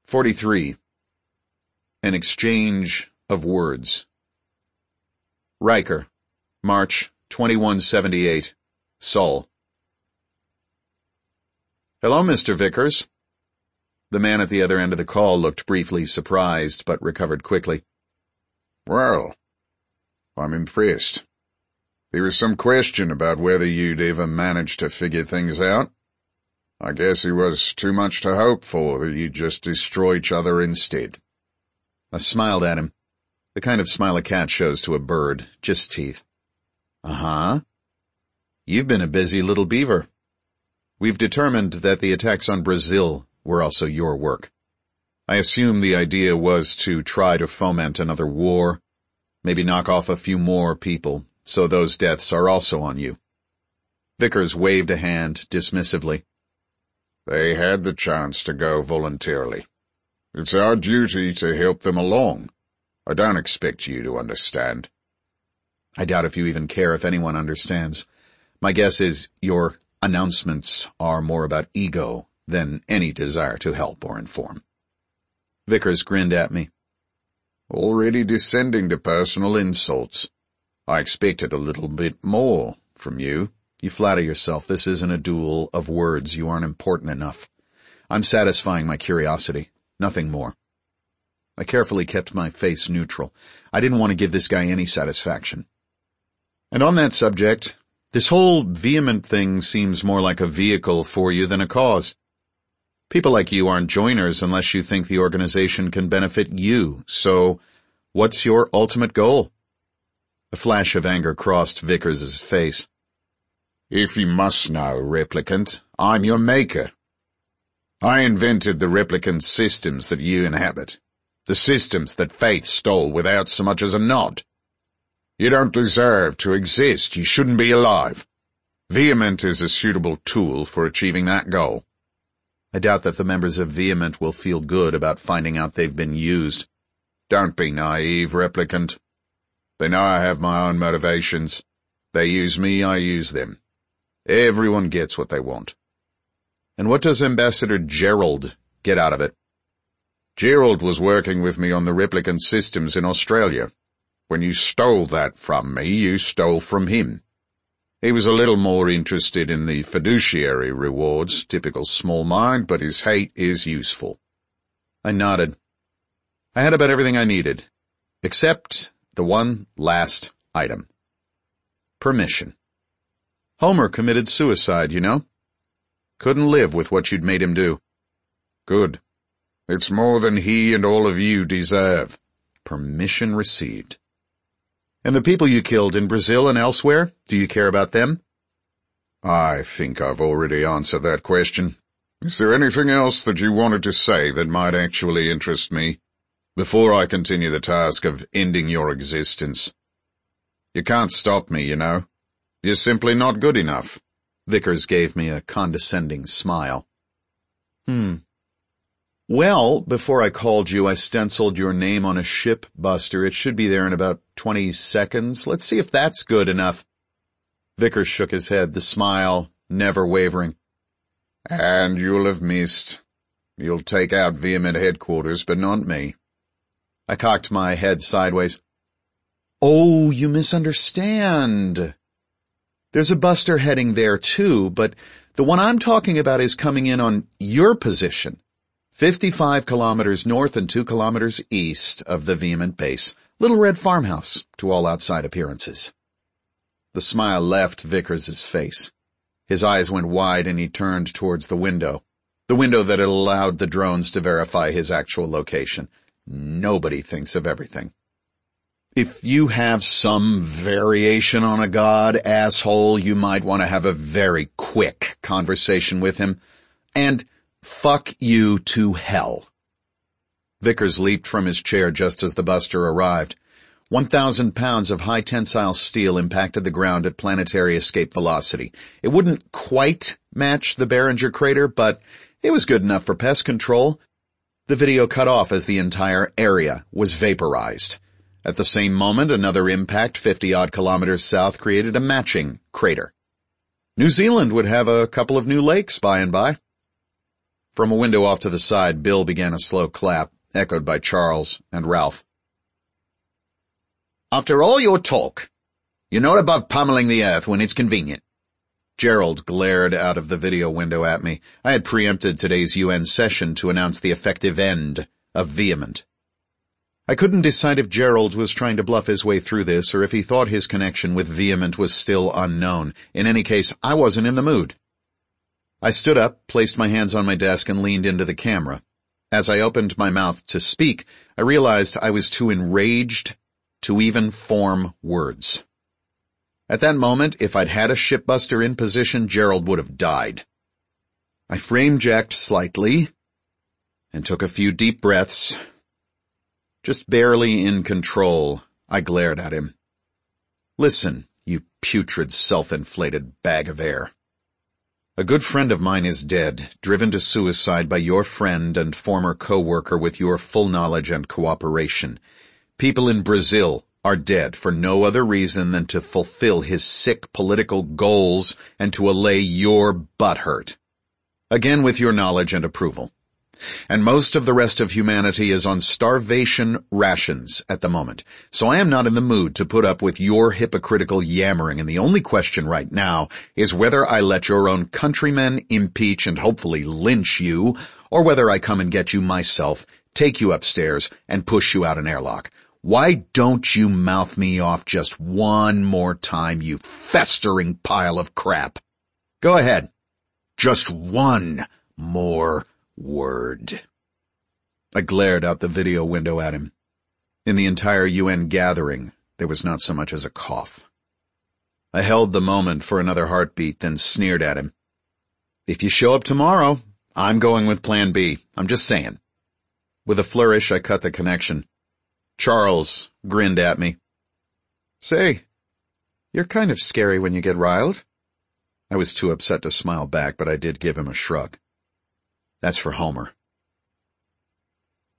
43. An exchange of words. Riker, March 2178, Sol. Hello, Mr. Vickers. The man at the other end of the call looked briefly surprised, but recovered quickly. Well, I'm impressed. There is some question about whether you'd ever manage to figure things out. I guess it was too much to hope for that you'd just destroy each other instead. I smiled at him. The kind of smile a cat shows to a bird, just teeth. Uh-huh. You've been a busy little beaver. We've determined that the attacks on Brazil were also your work. I assume the idea was to try to foment another war, maybe knock off a few more people, so those deaths are also on you. Vickers waved a hand dismissively. They had the chance to go voluntarily. It's our duty to help them along. I don't expect you to understand. I doubt if you even care if anyone understands. My guess is your announcements are more about ego than any desire to help or inform. Vickers grinned at me. Already descending to personal insults. I expected a little bit more from you. You flatter yourself. This isn't a duel of words. You aren't important enough. I'm satisfying my curiosity. Nothing more. I carefully kept my face neutral. I didn't want to give this guy any satisfaction. And on that subject, this whole vehement thing seems more like a vehicle for you than a cause. People like you aren't joiners unless you think the organization can benefit you. So, what's your ultimate goal? A flash of anger crossed Vickers' face. If you must know, replicant, I'm your maker. I invented the replicant systems that you inhabit. The systems that Faith stole without so much as a nod. You don't deserve to exist. You shouldn't be alive. Vehement is a suitable tool for achieving that goal. I doubt that the members of Vehement will feel good about finding out they've been used. Don't be naive, replicant. They know I have my own motivations. They use me, I use them. Everyone gets what they want. And what does Ambassador Gerald get out of it? Gerald was working with me on the replicant systems in Australia. When you stole that from me, you stole from him. He was a little more interested in the fiduciary rewards, typical small mind, but his hate is useful. I nodded. I had about everything I needed, except the one last item. Permission. Homer committed suicide, you know. Couldn't live with what you'd made him do. Good. It's more than he and all of you deserve. Permission received. And the people you killed in Brazil and elsewhere, do you care about them? I think I've already answered that question. Is there anything else that you wanted to say that might actually interest me, before I continue the task of ending your existence? You can't stop me, you know. You're simply not good enough. Vickers gave me a condescending smile. Well, before I called you, I stenciled your name on a ship, Buster. It should be there in about 20 seconds. Let's see if that's good enough. Vickers shook his head, the smile never wavering. And you'll have missed. You'll take out Vehement headquarters, but not me. I cocked my head sideways. Oh, you misunderstand. There's a Buster heading there too, but the one I'm talking about is coming in on your position. 55 kilometers north and 2 kilometers east of the Vehement base. Little red farmhouse, to all outside appearances. The smile left Vickers' face. His eyes went wide and he turned towards the window that had allowed the drones to verify his actual location. Nobody thinks of everything. If you have some variation on a god, asshole, you might want to have a very quick conversation with him. And fuck you to hell. Vickers leaped from his chair just as the Buster arrived. 1,000 pounds of high tensile steel impacted the ground at planetary escape velocity. It wouldn't quite match the Barringer crater, but it was good enough for pest control. The video cut off as the entire area was vaporized. At the same moment, another impact 50-odd kilometers south created a matching crater. New Zealand would have a couple of new lakes by and by. From a window off to the side, Bill began a slow clap, echoed by Charles and Ralph. After all your talk, you're not above pummeling the earth when it's convenient. Gerald glared out of the video window at me. I had preempted today's UN session to announce the effective end of Vehement. I couldn't decide if Gerald was trying to bluff his way through this or if he thought his connection with Vehement was still unknown. In any case, I wasn't in the mood. I stood up, placed my hands on my desk, and leaned into the camera. As I opened my mouth to speak, I realized I was too enraged to even form words. At that moment, if I'd had a shipbuster in position, Gerald would have died. I frame-jacked slightly and took a few deep breaths. Just barely in control, I glared at him. Listen, you putrid, self-inflated bag of air. A good friend of mine is dead, driven to suicide by your friend and former co-worker with your full knowledge and cooperation. People in Brazil are dead for no other reason than to fulfill his sick political goals and to allay your butthurt. Again with your knowledge and approval. And most of the rest of humanity is on starvation rations at the moment, so I am not in the mood to put up with your hypocritical yammering, and the only question right now is whether I let your own countrymen impeach and hopefully lynch you, or whether I come and get you myself, take you upstairs, and push you out an airlock. Why don't you mouth me off just one more time, you festering pile of crap? Go ahead. Just one more word. I glared out the video window at him. In the entire UN gathering, there was not so much as a cough. I held the moment for another heartbeat, then sneered at him. If you show up tomorrow, I'm going with Plan B. I'm just saying. With a flourish, I cut the connection. Charles grinned at me. Say, you're kind of scary when you get riled. I was too upset to smile back, but I did give him a shrug. That's for Homer.